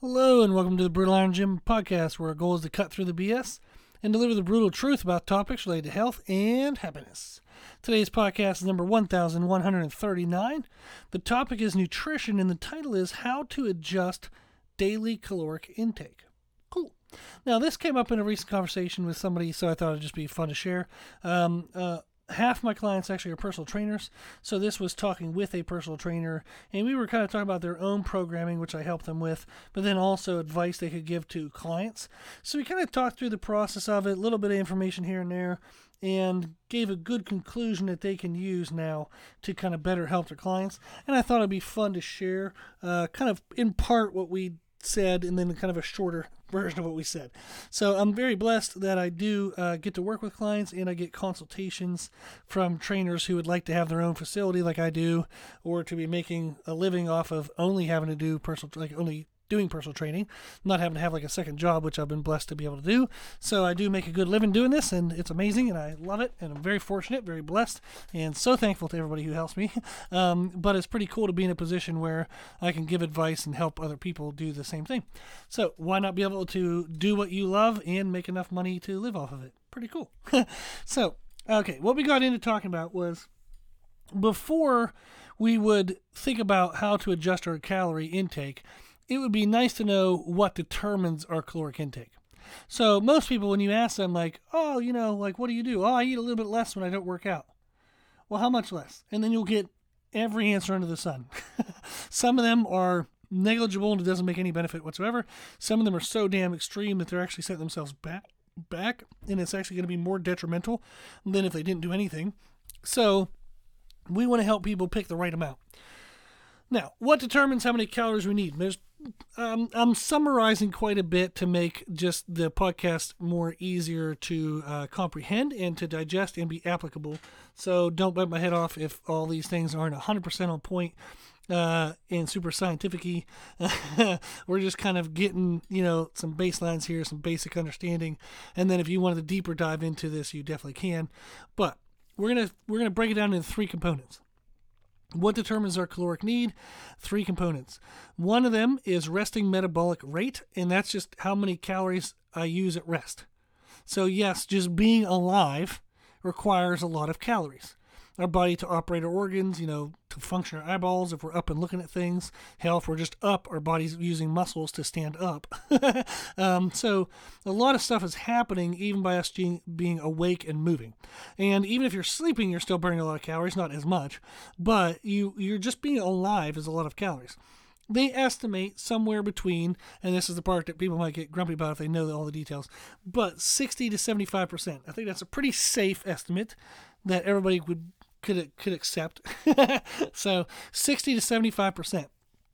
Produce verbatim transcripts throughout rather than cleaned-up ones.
Hello and welcome to the Brutal Iron Gym podcast, where our goal is to cut through the B S and deliver the brutal truth about topics related to health and happiness. Today's podcast is number one thousand one hundred thirty-nine. The topic is nutrition, and the title is How to Adjust Daily Caloric Intake. Cool. Now, this came up in a recent conversation with somebody, so I thought it'd just be fun to share. Um, uh, Half my clients actually are personal trainers, so this was talking with a personal trainer, and we were kind of talking about their own programming, which I helped them with, but then also advice they could give to clients. So we kind of talked through the process of it, a little bit of information here and there, and gave a good conclusion that they can use now to kind of better help their clients. And I thought it'd be fun to share, uh, kind of in part what we said, and then kind of a shorter version of what we said. So I'm very blessed that I do uh, get to work with clients, and I get consultations from trainers who would like to have their own facility like I do, or to be making a living off of only having to do personal, like only doing personal training, not having to have like a second job, which I've been blessed to be able to do. So I do make a good living doing this, and it's amazing, and I love it, and I'm very fortunate, very blessed, and so thankful to everybody who helps me. Um, but it's pretty cool to be in a position where I can give advice and help other people do the same thing. So why not be able to do what you love and make enough money to live off of it? Pretty cool. So, okay, what we got into talking about was before we would think about how to adjust our calorie intake, it would be nice to know what determines our caloric intake. So most people, when you ask them, like, oh, you know, like, what do you do? Oh, I eat a little bit less when I don't work out. Well, how much less? And then you'll get every answer under the sun. Some of them are negligible and it doesn't make any benefit whatsoever. Some of them are so damn extreme that they're actually setting themselves back, back, and it's actually going to be more detrimental than if they didn't do anything. So we want to help people pick the right amount. Now, what determines how many calories we need? There's, um, I'm summarizing quite a bit to make just the podcast more easier to uh, comprehend and to digest and be applicable. So don't bite my head off if all these things aren't one hundred percent on point uh, and super scientific-y. We're just kind of getting, you know, some baselines here, some basic understanding. And then if you wanted to deeper dive into this, you definitely can. But we're gonna we're gonna break it down into three components. What determines our caloric need? Three components. One of them is resting metabolic rate, and that's just how many calories I use at rest. So yes, just being alive requires a lot of calories. Our body to operate our organs, you know, to function our eyeballs, if we're up and looking at things. Hell, if we're just up, our body's using muscles to stand up. um, so a lot of stuff is happening even by us being, being awake and moving. And even if you're sleeping, you're still burning a lot of calories, not as much, but you, you're just being alive is a lot of calories. They estimate somewhere between, and this is the part that people might get grumpy about if they know all the details, but sixty to seventy-five percent. I think that's a pretty safe estimate that everybody would could could accept. So sixty to seventy-five percent.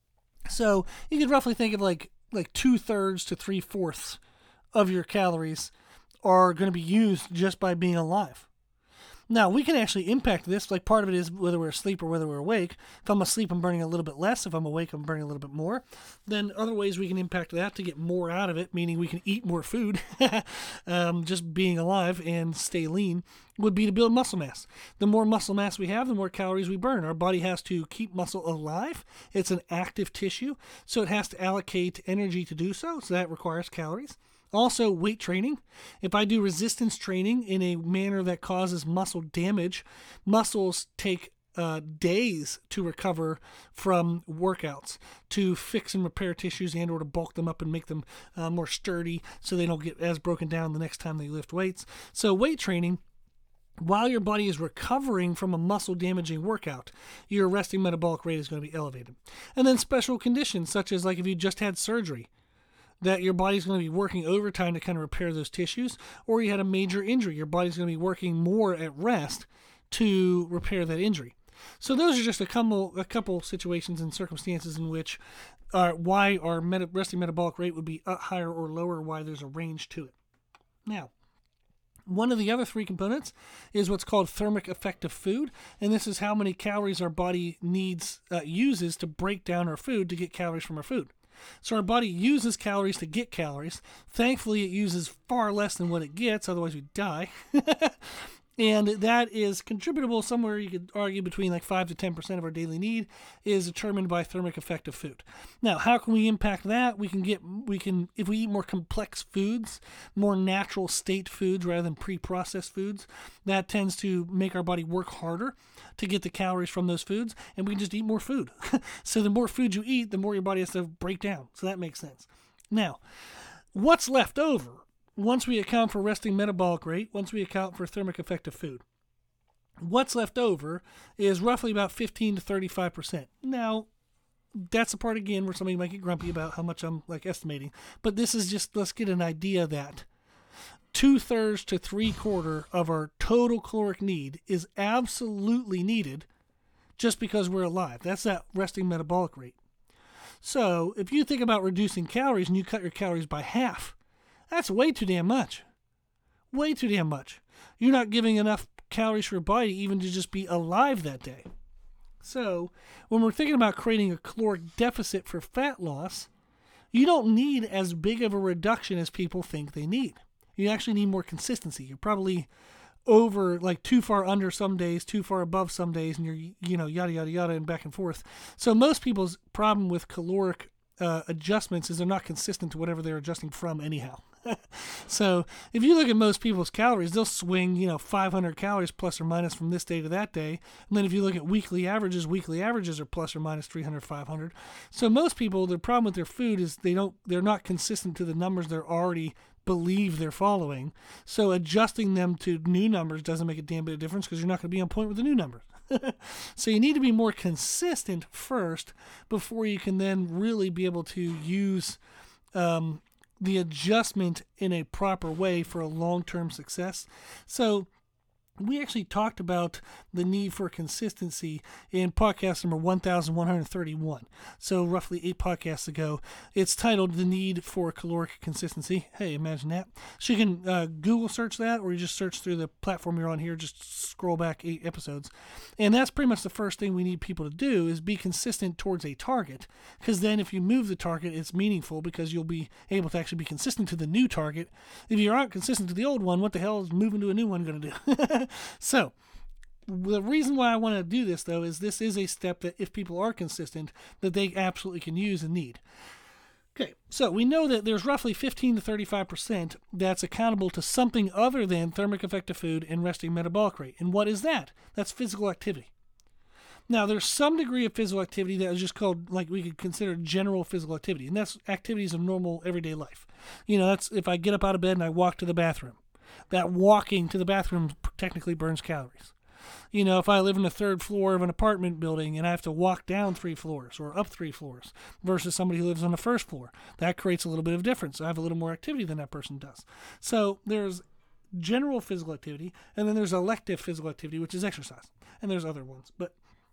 So you could roughly think of like like two thirds to three fourths of your calories are going to be used just by being alive. Now, we can actually impact this. Like, part of it is whether we're asleep or whether we're awake. If I'm asleep, I'm burning a little bit less. If I'm awake, I'm burning a little bit more. Then other ways we can impact that to get more out of it, meaning we can eat more food, um, just being alive and stay lean, would be to build muscle mass. The more muscle mass we have, the more calories we burn. Our body has to keep muscle alive. It's an active tissue, so it has to allocate energy to do so, so that requires calories. Also, weight training. If I do resistance training in a manner that causes muscle damage, muscles take uh, days to recover from workouts, to fix and repair tissues and or to bulk them up and make them uh, more sturdy so they don't get as broken down the next time they lift weights. So weight training, while your body is recovering from a muscle-damaging workout, your resting metabolic rate is going to be elevated. And then special conditions, such as like if you just had surgery, that your body's going to be working overtime to kind of repair those tissues, or you had a major injury, your body's going to be working more at rest to repair that injury. So those are just a couple a couple situations and circumstances in which uh, why our meta- resting metabolic rate would be higher or lower, why there's a range to it. Now, one of the other three components is what's called thermic effect of food, and this is how many calories our body needs uh, uses to break down our food to get calories from our food. So our body uses calories to get calories. Thankfully, it uses far less than what it gets, otherwise we'd die. And that is contributable somewhere, you could argue, between like five to ten percent of our daily need is determined by thermic effect of food. Now, how can we impact that? We can get, we can, if we eat more complex foods, more natural state foods rather than pre-processed foods, that tends to make our body work harder to get the calories from those foods, and we can just eat more food. So the more food you eat, the more your body has to break down. So that makes sense. Now, what's left over? Once we account for resting metabolic rate, once we account for thermic effect of food, what's left over is roughly about fifteen to thirty-five percent. Now, that's the part, again, where somebody might get grumpy about how much I'm like estimating. But this is just, let's get an idea that two-thirds to three-quarter of our total caloric need is absolutely needed just because we're alive. That's that resting metabolic rate. So if you think about reducing calories and you cut your calories by half, that's way too damn much. Way too damn much. You're not giving enough calories for your body even to just be alive that day. So when we're thinking about creating a caloric deficit for fat loss, you don't need as big of a reduction as people think they need. You actually need more consistency. You're probably over, like, too far under some days, too far above some days, and you're, you know, yada, yada, yada, and back and forth. So most people's problem with caloric uh, adjustments is they're not consistent to whatever they're adjusting from anyhow. So if you look at most people's calories, they'll swing, you know, five hundred calories plus or minus from this day to that day. And then if you look at weekly averages, weekly averages are plus or minus three hundred, five hundred. So most people, their problem with their food is they don't, they're not consistent to the numbers they're already believe they're following. So adjusting them to new numbers doesn't make a damn bit of difference because you're not going to be on point with the new numbers. So you need to be more consistent first before you can then really be able to use um, the adjustment in a proper way for a long-term success. So we actually talked about the need for consistency in podcast number one thousand one hundred thirty-one. So roughly eight podcasts ago. It's titled The Need for Caloric Consistency. Hey, imagine that. So you can uh, Google search that, or you just search through the platform you're on here, just scroll back eight episodes. And that's pretty much the first thing we need people to do is be consistent towards a target. Because then if you move the target, it's meaningful because you'll be able to actually be consistent to the new target. If you aren't consistent to the old one, what the hell is moving to a new one going to do? So, the reason why I want to do this, though, is this is a step that if people are consistent, that they absolutely can use and need. Okay, so we know that there's roughly fifteen to thirty-five percent that's accountable to something other than thermic effect of food and resting metabolic rate. And what is that? That's physical activity. Now, there's some degree of physical activity that is just called, like, we could consider general physical activity, and that's activities of normal everyday life. You know, that's if I get up out of bed and I walk to the bathroom. That walking to the bathroom technically burns calories. You know, if I live in the third floor of an apartment building and I have to walk down three floors or up three floors versus somebody who lives on the first floor, that creates a little bit of difference. I have a little more activity than that person does. So there's general physical activity, and then there's elective physical activity, which is exercise. And there's other ones. But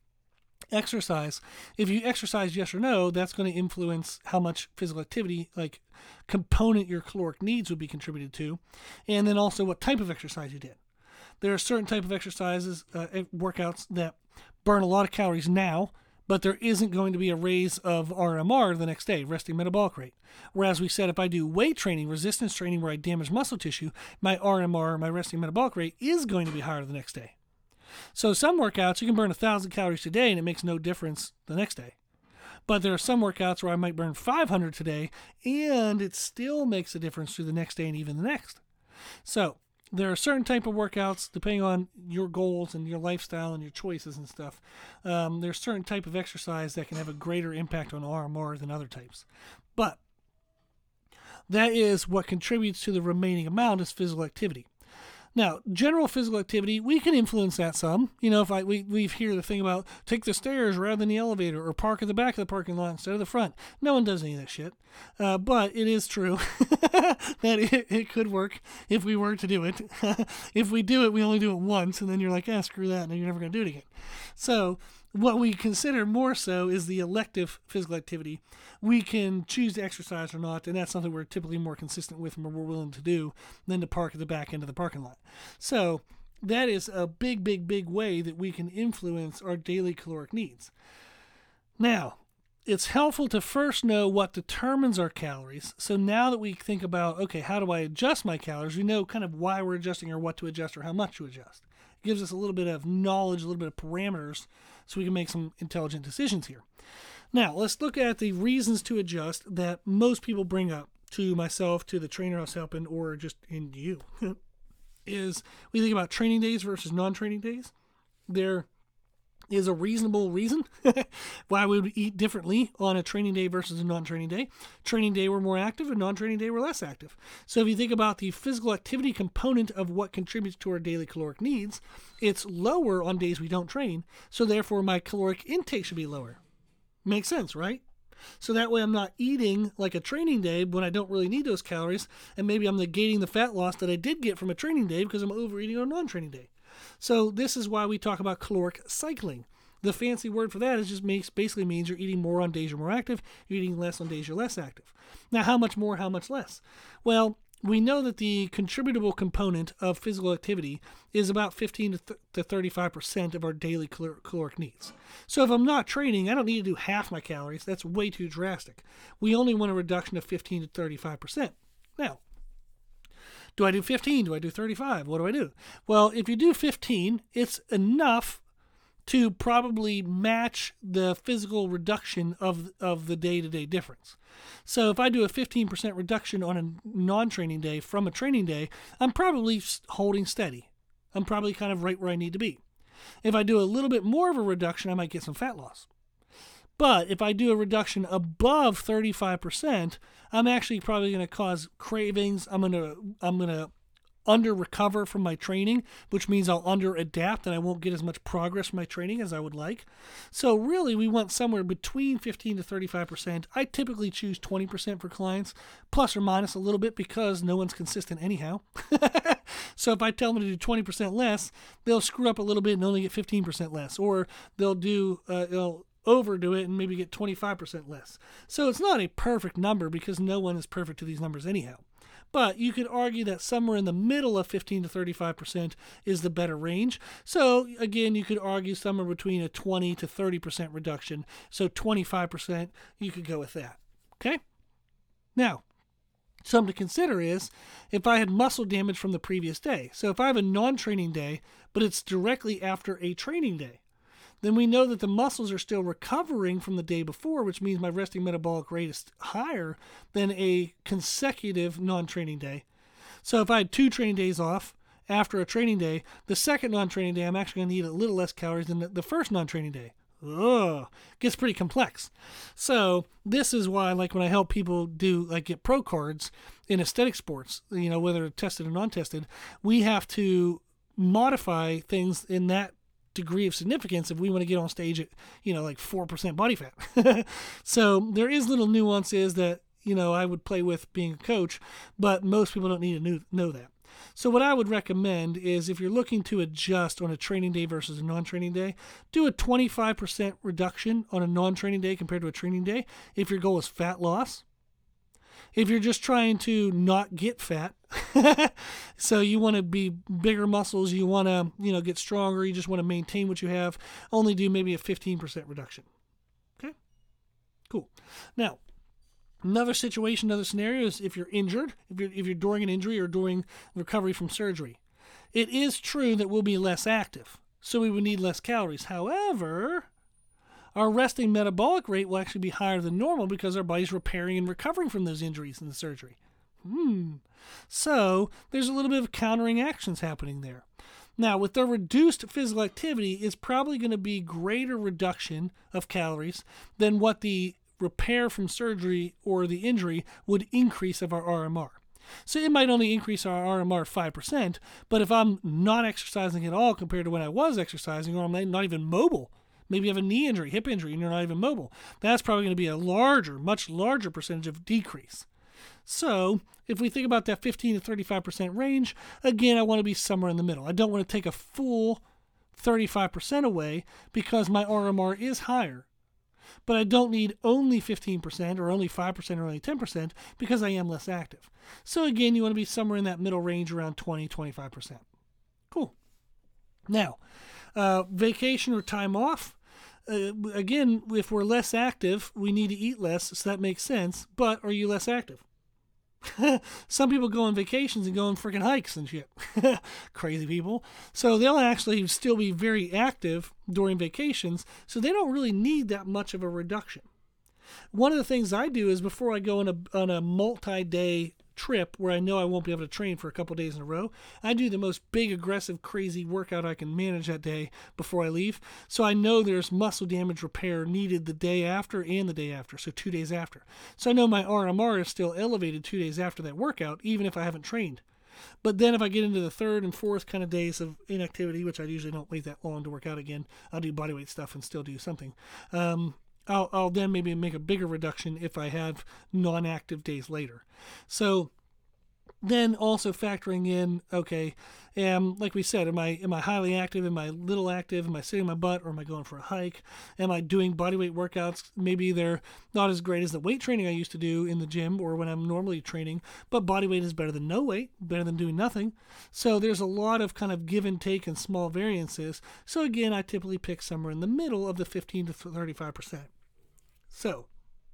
exercise, if you exercise yes or no, that's going to influence how much physical activity, like component your caloric needs would be contributed to, and then also what type of exercise you did. There are certain type of exercises, uh, workouts that burn a lot of calories now, but there isn't going to be a raise of R M R the next day, resting metabolic rate. Whereas we said if I do weight training, resistance training where I damage muscle tissue, my R M R, my resting metabolic rate, is going to be higher the next day. So some workouts, you can burn one thousand calories today and it makes no difference the next day. But there are some workouts where I might burn five hundred today and it still makes a difference through the next day and even the next. So there are certain type of workouts, depending on your goals and your lifestyle and your choices and stuff. Um, there's certain type of exercise that can have a greater impact on R M R than other types. But that is what contributes to the remaining amount is physical activity. Now, general physical activity, we can influence that some. You know, if I we we hear the thing about take the stairs rather than the elevator or park at the back of the parking lot instead of the front. No one does any of that shit. Uh, but it is true that it, it could work if we were to do it. If we do it, we only do it once, and then you're like, ah, screw that, and then you're never going to do it again. So what we consider more so is the elective physical activity. We can choose to exercise or not, and that's something we're typically more consistent with and we're more willing to do than to park at the back end of the parking lot. So that is a big, big, big way that we can influence our daily caloric needs. Now, it's helpful to first know what determines our calories. So now that we think about, okay, how do I adjust my calories? We know kind of why we're adjusting or what to adjust or how much to adjust. gives us a little bit of knowledge, a little bit of parameters, so we can make some intelligent decisions here. Now, let's look at the reasons to adjust that most people bring up to myself, to the trainer I was helping, or just in you. Is we think about training days versus non-training days. There is a reasonable reason why we would eat differently on a training day versus a non-training day. Training day we're more active, and non-training day we're less active. So if you think about the physical activity component of what contributes to our daily caloric needs, it's lower on days we don't train, so therefore my caloric intake should be lower. Makes sense, right? So that way I'm not eating like a training day when I don't really need those calories, and maybe I'm negating the fat loss that I did get from a training day because I'm overeating on a non-training day. So this is why we talk about caloric cycling. The fancy word for that is just makes basically means you're eating more on days you're more active, you're eating less on days you're less active. Now, how much more, how much less? Well, we know that the contributable component of physical activity is about fifteen to thirty-five percent of our daily calor- caloric needs. So if I'm not training, I don't need to do half my calories. That's way too drastic. We only want a reduction of fifteen to thirty-five percent. Now, do I do fifteen? Do I do thirty-five? What do I do? Well, if you do fifteen, it's enough to probably match the physical reduction of, of the day-to-day difference. So if I do a fifteen percent reduction on a non-training day from a training day, I'm probably holding steady. I'm probably kind of right where I need to be. If I do a little bit more of a reduction, I might get some fat loss. But if I do a reduction above thirty-five percent, I'm actually probably going to cause cravings. I'm going to I'm going to under recover from my training, which means I'll under adapt and I won't get as much progress from my training as I would like. So really, we want somewhere between fifteen to thirty-five percent. I typically choose twenty percent for clients, plus or minus a little bit, because no one's consistent anyhow. So if I tell them to do twenty percent less, they'll screw up a little bit and only get fifteen percent less, or they'll do uh, they'll overdo it and maybe get twenty-five percent less. So it's not a perfect number, because no one is perfect to these numbers anyhow. But you could argue that somewhere in the middle of fifteen to thirty-five percent is the better range. So again, you could argue somewhere between a twenty to thirty percent reduction. So twenty-five percent, you could go with that. Okay? Now, something to consider is if I had muscle damage from the previous day. So if I have a non-training day, but it's directly after a training day, then we know that the muscles are still recovering from the day before, which means my resting metabolic rate is higher than a consecutive non-training day. So if I had two training days off after a training day, the second non-training day, I'm actually going to need a little less calories than the first non-training day. Ugh, gets pretty complex. So this is why, like when I help people do, like get pro cards in aesthetic sports, you know, whether tested or non-tested, we have to modify things in that degree of significance if we want to get on stage at, you know, like four percent body fat. So there is little nuances that, you know, I would play with being a coach, but most people don't need to know that. So what I would recommend is, if you're looking to adjust on a training day versus a non-training day, do a twenty-five percent reduction on a non-training day compared to a training day if your goal is fat loss. If you're just trying to not get fat, so you want to be bigger muscles, you want to, you know, get stronger, you just want to maintain what you have, only do maybe a fifteen percent reduction. Okay? Cool. Now, another situation, another scenario is if you're injured, if you're, if you're during an injury or during recovery from surgery. It is true that we'll be less active, so we would need less calories. However, our resting metabolic rate will actually be higher than normal because our body's repairing and recovering from those injuries and the surgery. Hmm. So there's a little bit of countering actions happening there. Now, with the reduced physical activity, it's probably going to be greater reduction of calories than what the repair from surgery or the injury would increase of our R M R. So it might only increase our R M R five percent, but if I'm not exercising at all compared to when I was exercising, or I'm not even mobile, maybe you have a knee injury, hip injury, and you're not even mobile, that's probably going to be a larger, much larger percentage of decrease. So if we think about that fifteen to thirty-five percent range, again, I want to be somewhere in the middle. I don't want to take a full thirty-five percent away because my R M R is higher. But I don't need only fifteen percent or only five percent or only ten percent because I am less active. So again, you want to be somewhere in that middle range around twenty to twenty-five percent. Cool. Now, uh, vacation or time off. Uh, again, if we're less active, we need to eat less, so that makes sense. But are you less active? Some people go on vacations and go on freaking hikes and shit. Crazy people. So they'll actually still be very active during vacations, so they don't really need that much of a reduction. One of the things I do is before I go on a, on a multi-day trip where I know I won't be able to train for a couple days in a row, I do the most big, aggressive, crazy workout I can manage that day before I leave. So I know there's muscle damage repair needed the day after and the day after, so two days after. So I know my R M R is still elevated two days after that workout, even if I haven't trained. But then if I get into the third and fourth kind of days of inactivity, which I usually don't wait that long to work out again, I'll do bodyweight stuff and still do something. Um, I'll, I'll then maybe make a bigger reduction if I have non-active days later. So then also factoring in, okay, um, like we said, am I am I highly active? Am I little active? Am I sitting on my butt, or am I going for a hike? Am I doing bodyweight workouts? Maybe they're not as great as the weight training I used to do in the gym or when I'm normally training, but bodyweight is better than no weight, better than doing nothing. So there's a lot of kind of give and take and small variances. So again, I typically pick somewhere in the middle of the fifteen to thirty-five percent. So,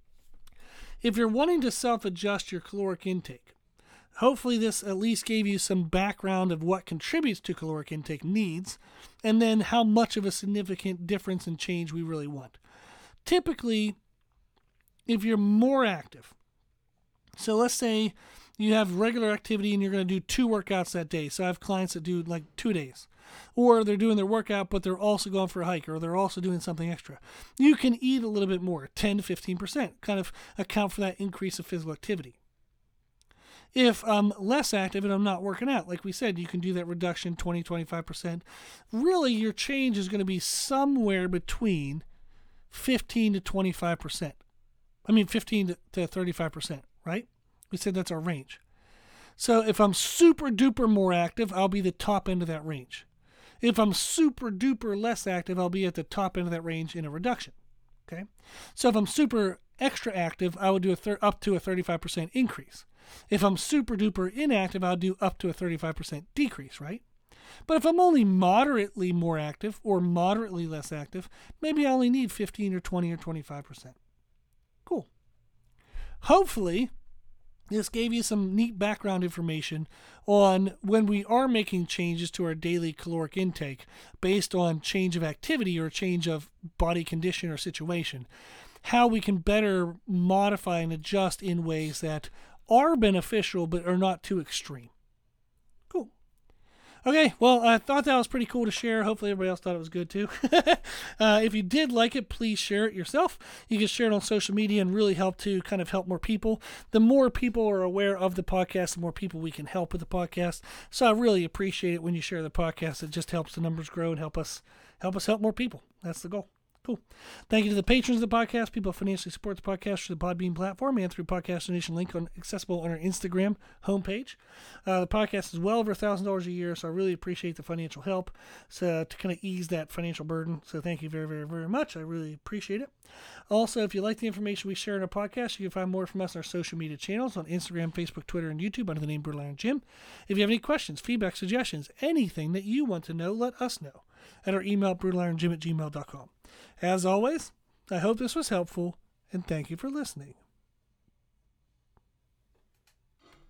if you're wanting to self-adjust your caloric intake, hopefully this at least gave you some background of what contributes to caloric intake needs, and then how much of a significant difference and change we really want. Typically, if you're more active, so let's say you have regular activity and you're going to do two workouts that day. So I have clients that do like two days. Or they're doing their workout, but they're also going for a hike, or they're also doing something extra. You can eat a little bit more, ten to fifteen percent, kind of account for that increase of physical activity. If I'm less active and I'm not working out, like we said, you can do that reduction twenty to twenty-five percent. Really, your change is going to be somewhere between fifteen to twenty-five percent. I mean, fifteen to thirty-five percent, right? We said that's our range. So if I'm super duper more active, I'll be the top end of that range. If I'm super duper less active, I'll be at the top end of that range in a reduction. Okay? So if I'm super extra active, I would do a thir- up to a thirty-five percent increase. If I'm super duper inactive, I'll do up to a thirty-five percent decrease, right? But if I'm only moderately more active or moderately less active, maybe I only need fifteen or twenty or twenty-five percent. Cool. Hopefully, this gave you some neat background information on when we are making changes to our daily caloric intake based on change of activity or change of body condition or situation, how we can better modify and adjust in ways that are beneficial but are not too extreme. Cool. Okay, well, I thought that was pretty cool to share. Hopefully everybody else thought it was good too. uh, if you did like it, please share it yourself. You can share it on social media and really help to kind of help more people. The more people are aware of the podcast, the more people we can help with the podcast. So I really appreciate it when you share the podcast. It just helps the numbers grow and help us help us help more people. That's the goal. Cool. Thank you to the patrons of the podcast, people who financially support the podcast through the Podbean platform and through podcast donation link on accessible on our Instagram homepage. Uh, the podcast is well over one thousand dollars a year, so I really appreciate the financial help so to kind of ease that financial burden. So thank you very, very, very much. I really appreciate it. Also, if you like the information we share in our podcast, you can find more from us on our social media channels on Instagram, Facebook, Twitter, and YouTube under the name Brutal Iron Gym. If you have any questions, feedback, suggestions, anything that you want to know, let us know at our email, brutal iron gym at gmail dot com. As always, I hope this was helpful, and thank you for listening.